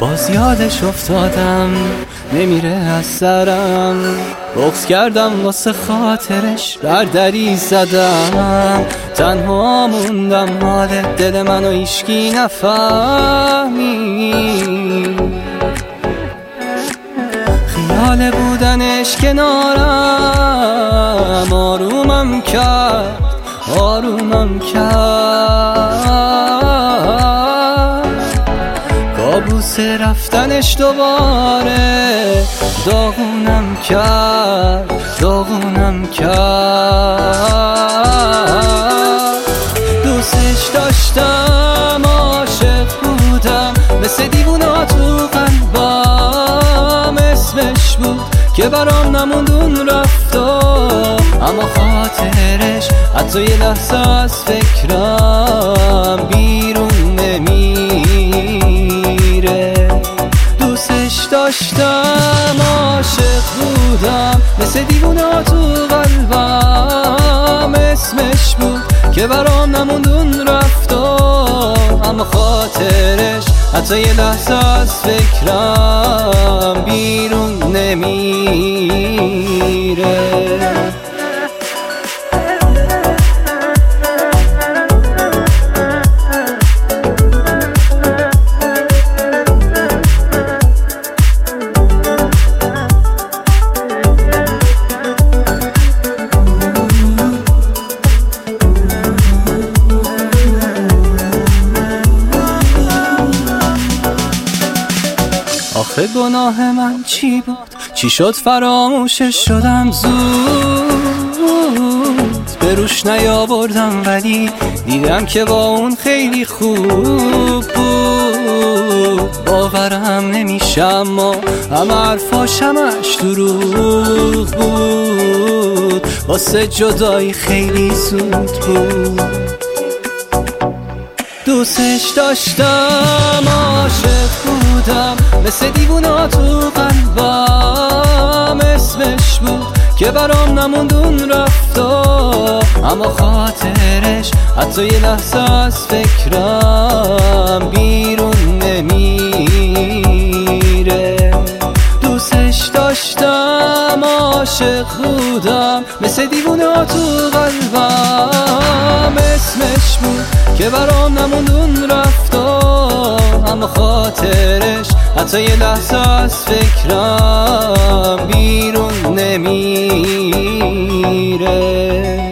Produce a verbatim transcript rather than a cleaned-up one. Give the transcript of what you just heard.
باز یادش افتادم نمیره از سرم، بغض کردم واسه خاطرش بر دری زدم، تنها موندم حال دل منو هیچکی نفهمی، خیال بودنش کنارم آرومم کرد آرومم کرد، کابوس رفتنش دوباره داغونم کرد داغونم کرد. دوستش داشتم عاشق بودم مثل دیوونا تو قلبم، اسمش بود که برام نموند اون رفتا، اما خاطرش حتی یه لحظه از فکرم بیرون نمیره. دوستش داشتم عاشق بودم مثل دیوونا تو قلبم، اسمش بود که برام نموند اون رفتا، اما خاطرش حتی یه لحظه از فکرم بیرون نمیره. آخه گناه من چی بود؟ چی شد فراموشش شدم زود؟ به روش نیاوردم ولی دیدم که با اون خیلی خوب بود. باورم نمیشه اما همه حرفاش همش دروغ بود، واسه جدایی خیلی زود بود. دوستش داشتم عاشق بودم مثل دیوونا تو قلبم، اسمش بود که برام نموند اون رفتا، اما خاطرش حتی یه لحظه از فکرم بیرون نمیره. دوستش داشتم عاشق بودم مثل دیوونا تو قلبم، اسمش بود که برام نموند اون رفتا، اما خاطرش حتی یه لحظه از فکرم بیرون نمیره.